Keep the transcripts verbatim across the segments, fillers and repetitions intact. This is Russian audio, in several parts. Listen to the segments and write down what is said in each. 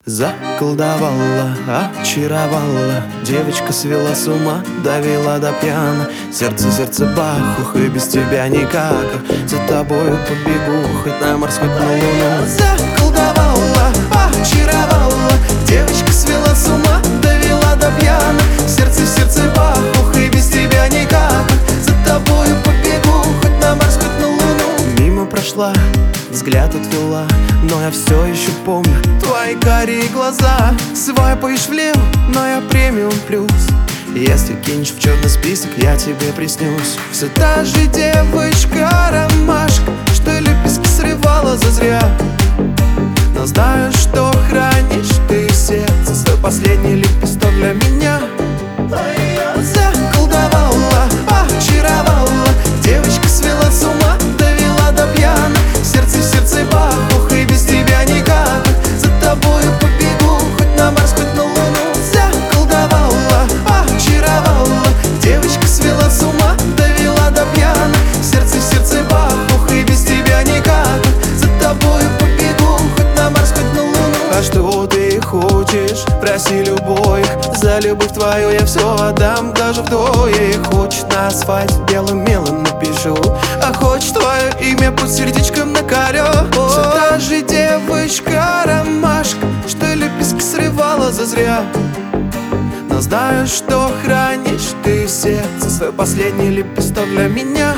Заколдовала, очаровала, девочка свела с ума, довела до пьяна. Сердце, сердце бах, ух, и без тебя никак. За тобою побегу, хоть на Марс, хоть на Луну. Заколдовала, очаровала, девочка свела с ума, довела до пьяна. Сердце, сердце бах, ух, и без тебя никак. За тобою побегу, хоть на Марс, хоть на Луну. Мимо прошла, взгляд отвела, но я все еще помню твои карие глаза. Свайпаешь влево, но я премиум плюс. Если кинешь в черный список, я тебе приснюсь. Все та же девочка-ромашка, что лепестки срывала зазря. Но знаю, что хранишь ты в сердце свой последний лепесток для меня. Заколдовала, очаровала, девочка свела с ума, довела до пьяна. Сердце, сердце бах, ух, и без тебя никак. За тобою побегу, хоть на Марс, хоть на Луну. Заколдовала, очаровала, девочка свела с ума, довела до пьяна. Сердце, сердце бах, ух, и без тебя никак. За тобою побегу, хоть на Марс, хоть на Луну. А что ты хочешь? Проси любовь. За любовь твою я все отдам, даже вдвое. Хочешь на асфальт белым мелом напишу, а хочешь твое имя под сердечком накорю. Все та же девочка-ромашка, что лепестки срывала зазря. Но знаю, что хранишь ты в сердце свой последний лепесток для меня.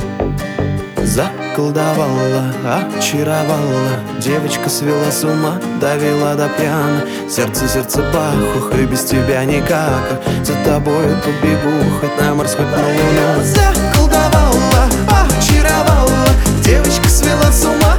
Заколдовала, очаровала, девочка свела с ума, довела до пьяна. Сердце, сердце бах, ух, и без тебя никак. За тобою побегу, хоть на Марс, хоть на Луну. Заколдовала, очаровала, девочка свела с ума,